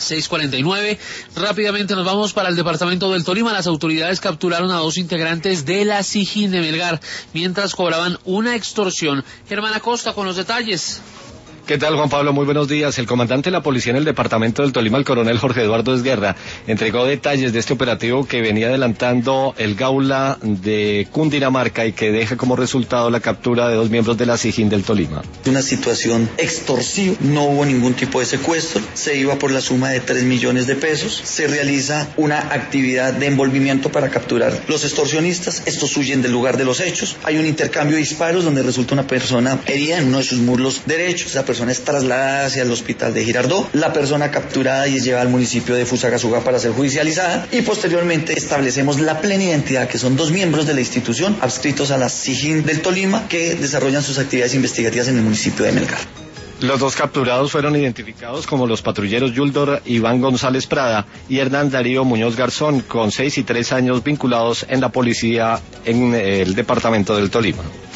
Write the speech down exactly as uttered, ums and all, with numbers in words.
seis cuarenta y nueve. Rápidamente nos vamos para el departamento del Tolima. Las autoridades capturaron a dos integrantes de la SIJIN de Melgar mientras cobraban una extorsión. Germán Acosta con los detalles. ¿Qué tal, Juan Pablo? Muy buenos días. El comandante de la policía en el departamento del Tolima, el coronel Jorge Eduardo Esguerra, entregó detalles de este operativo que venía adelantando el Gaula de Cundinamarca y que deja como resultado la captura de dos miembros de la SIJIN del Tolima. Una situación extorsiva, no hubo ningún tipo de secuestro, se iba por la suma de tres millones de pesos, se realiza una actividad de envolvimiento para capturar los extorsionistas, estos huyen del lugar de los hechos, hay un intercambio de disparos donde resulta una persona herida en uno de sus muslos derechos, esa persona es trasladada hacia el hospital de Girardot, la persona capturada y es llevada al municipio de Fusagasugá para ser judicializada y posteriormente establecemos la plena identidad que son dos miembros de la institución adscritos a la SIJIN del Tolima que desarrollan sus actividades investigativas en el municipio de Melgar. Los dos capturados fueron identificados como los patrulleros Yuldor Iván González Prada y Hernán Darío Muñoz Garzón, con seis y tres años vinculados en la policía en el departamento del Tolima.